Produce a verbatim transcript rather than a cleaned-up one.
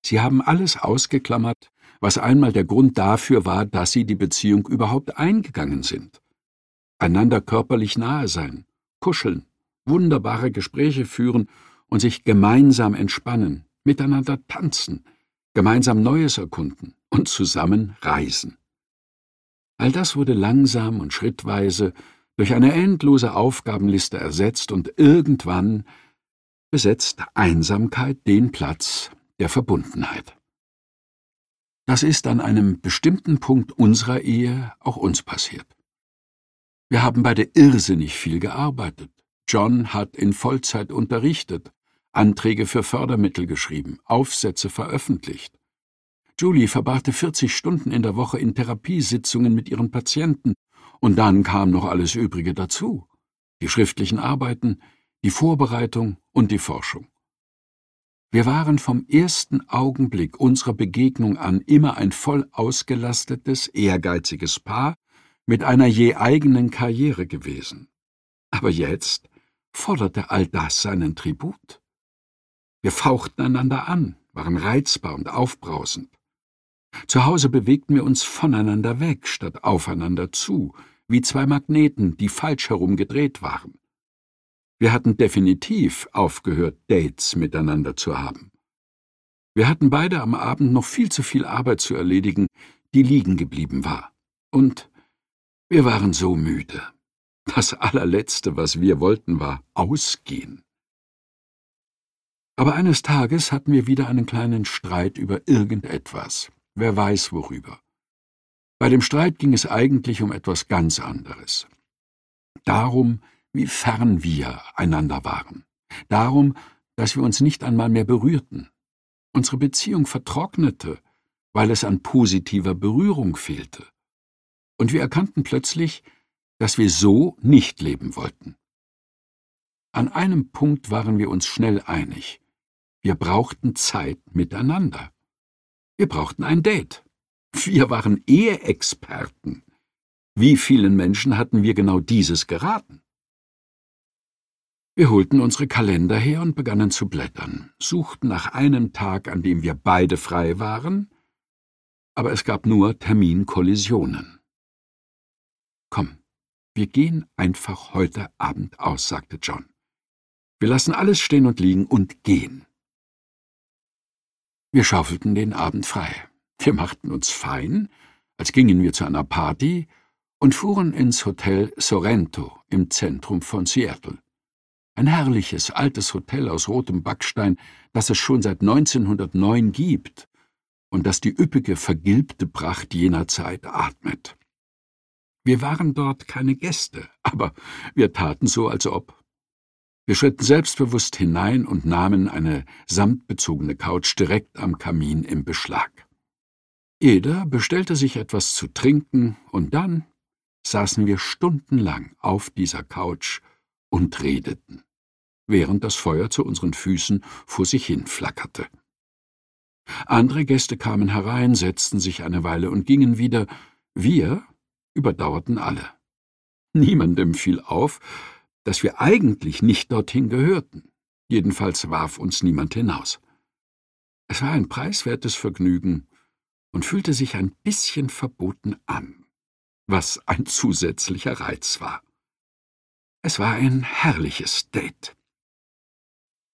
Sie haben alles ausgeklammert, was einmal der Grund dafür war, dass sie die Beziehung überhaupt eingegangen sind. Einander körperlich nahe sein, kuscheln, wunderbare Gespräche führen und sich gemeinsam entspannen, miteinander tanzen, gemeinsam Neues erkunden und zusammen reisen. All das wurde langsam und schrittweise durch eine endlose Aufgabenliste ersetzt und irgendwann besetzt Einsamkeit den Platz der Verbundenheit. Das ist an einem bestimmten Punkt unserer Ehe auch uns passiert. Wir haben beide irrsinnig viel gearbeitet. John hat in Vollzeit unterrichtet, Anträge für Fördermittel geschrieben, Aufsätze veröffentlicht. Julie verbrachte vierzig Stunden in der Woche in Therapiesitzungen mit ihren Patienten, und dann kam noch alles Übrige dazu: die schriftlichen Arbeiten, die Vorbereitung und die Forschung. Wir waren vom ersten Augenblick unserer Begegnung an immer ein voll ausgelastetes, ehrgeiziges Paar mit einer je eigenen Karriere gewesen. Aber jetzt forderte all das seinen Tribut. Wir fauchten einander an, waren reizbar und aufbrausend. Zu Hause bewegten wir uns voneinander weg, statt aufeinander zu, wie zwei Magneten, die falsch herum gedreht waren. Wir hatten definitiv aufgehört, Dates miteinander zu haben. Wir hatten beide am Abend noch viel zu viel Arbeit zu erledigen, die liegen geblieben war. Und wir waren so müde. Das allerletzte, was wir wollten, war ausgehen. Aber eines Tages hatten wir wieder einen kleinen Streit über irgendetwas. Wer weiß worüber. Bei dem Streit ging es eigentlich um etwas ganz anderes. Darum, wie fern wir einander waren. Darum, dass wir uns nicht einmal mehr berührten. Unsere Beziehung vertrocknete, weil es an positiver Berührung fehlte. Und wir erkannten plötzlich, dass wir so nicht leben wollten. An einem Punkt waren wir uns schnell einig. Wir brauchten Zeit miteinander. Wir brauchten ein Date. Wir waren Eheexperten. Wie vielen Menschen hatten wir genau dieses geraten? Wir holten unsere Kalender her und begannen zu blättern, suchten nach einem Tag, an dem wir beide frei waren, aber es gab nur Terminkollisionen. »Komm, wir gehen einfach heute Abend aus«, sagte John. »Wir lassen alles stehen und liegen und gehen.« Wir schaufelten den Abend frei. Wir machten uns fein, als gingen wir zu einer Party, und fuhren ins Hotel Sorrento im Zentrum von Seattle. Ein herrliches, altes Hotel aus rotem Backstein, das es schon seit neunzehnhundertneun gibt und das die üppige, vergilbte Pracht jener Zeit atmet. Wir waren dort keine Gäste, aber wir taten so, als ob. Wir schritten selbstbewusst hinein und nahmen eine samtbezogene Couch direkt am Kamin in Beschlag. Jeder bestellte sich etwas zu trinken, und dann saßen wir stundenlang auf dieser Couch und redeten, während das Feuer zu unseren Füßen vor sich hin flackerte. Andere Gäste kamen herein, setzten sich eine Weile und gingen wieder. Wir überdauerten alle. Niemandem fiel auf, dass wir eigentlich nicht dorthin gehörten. Jedenfalls warf uns niemand hinaus. Es war ein preiswertes Vergnügen und fühlte sich ein bisschen verboten an, was ein zusätzlicher Reiz war. Es war ein herrliches Date.